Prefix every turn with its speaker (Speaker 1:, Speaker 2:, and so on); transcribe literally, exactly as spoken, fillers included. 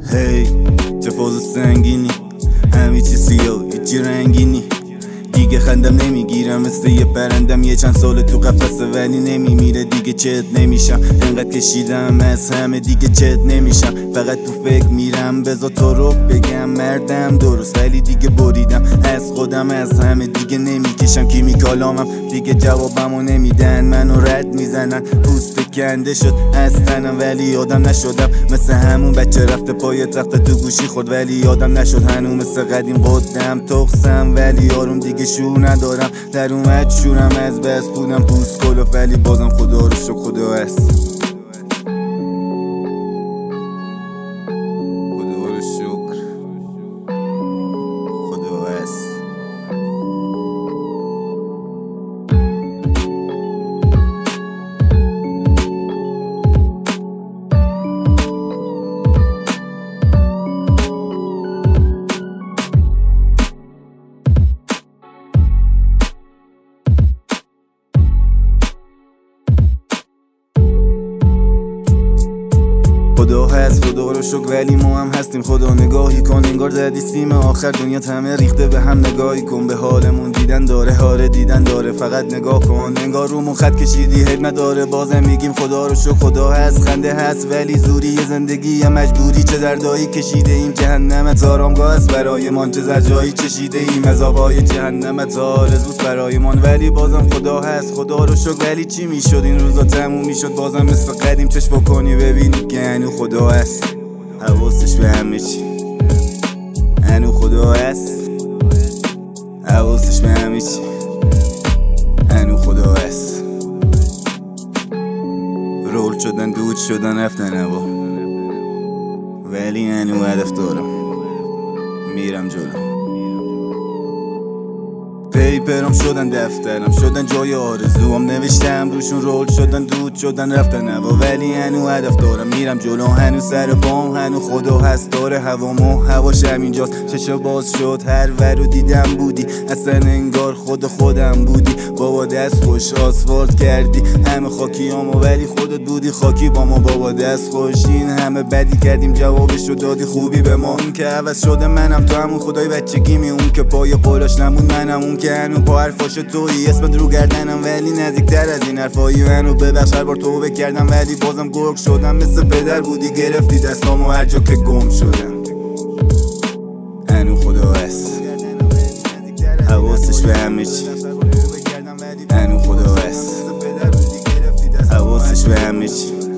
Speaker 1: هی چه فاز سنگینی، همه چی سیاه هیچی رنگینی. دیگه خندم نمیگیرم مثل یه پرندم، یه چند سال تو قفسه ولی نمیمیره. دیگه چت نمیشم، انقدر کشیدم از همه دیگه چت نمیشم. فقط تو فکر میرم بذار تو رو بگم مردم درست، ولی دیگه بریدم از خودم، از همه دیگه نمیکشم. کیمیکالامم دیگه جوابمو نمیدن، منو رد میزنن. پوست کنده شد از تنم ولی آدم نشدم. مثل همون بچه رفته پای تخت تو گوشی خود ولی آدم نشد هنوز. مثل قدیم قدم تخسم ولی آروم دیگه شور ندارم. در اومد شورم از بس بودم پوست کلوف ولی بازم خدا رو شکر خدا هست. خدا رو شکر خدا هست. خدا هست خدا رو شکر ولی ما هم هستیم. خدا نگاهی کن انگار زدی سیم آخر دنیا همه ریخته به هم. نگاهی کن به حالمون، دیدن داره هاره دیدن داره. فقط نگاه کن انگار رومون خط کشیدی حد نداره. بازم میگیم خدا رو شکر خدا هست. خنده هست ولی زوری یه زندگی یه مجبوری. چه دردایی کشیده ایم جهنمت آرامگاه است برای من. چه زجایی چشیده ایم عذابای جهنمت آرزوست برای من. ولی بازم خدا هست خدا رو شکر. ولی چی میشد این روزا تموم میشد بازم مثل قدیم چشم بکنی ببینی که هنو خدا هست. حواسش به همه چی هنو خدا هست. حواسش به همه چی هنو خدا هست. رول شدن دود شدن رفتن هوا ولی هنو هدف دارم میرم جلو. پیپرم شدن دفترم شدن جای آرزوام، نوشتم روشون رول شدن دود شدن رفتن هوا ولی هنو هدف دارم میرم جلو. هنو سر پام هنو خدا هست داره هوامو. هواش همینجاست چشا باز شد هر ورو دیدم بودی. اصلا انگار خود خودم بودی. بابا دست خوش آسفالت کردی همه خاکیامو ولی خودت بودی خاکی با ما. بابا دست خوش این همه بدی کردیم جوابشو دادی خوبی به ما. اون که عوض شده منم تو همون خدای بچگیمی. اون که پای قولاش نمون منم. اون که هنو با حرفاش تویی اسمت رو گردنم ولی نزدیکتر از این حرفایی. هنو ببخش هر بار توبه کردم ولی بازم گرگ شدم. مثل پدر بودی گرفتی دستامو هر جا که گم شدم. هنو خدا هست حواسش به همه چی هنو خدا هست. حواسش به همه چی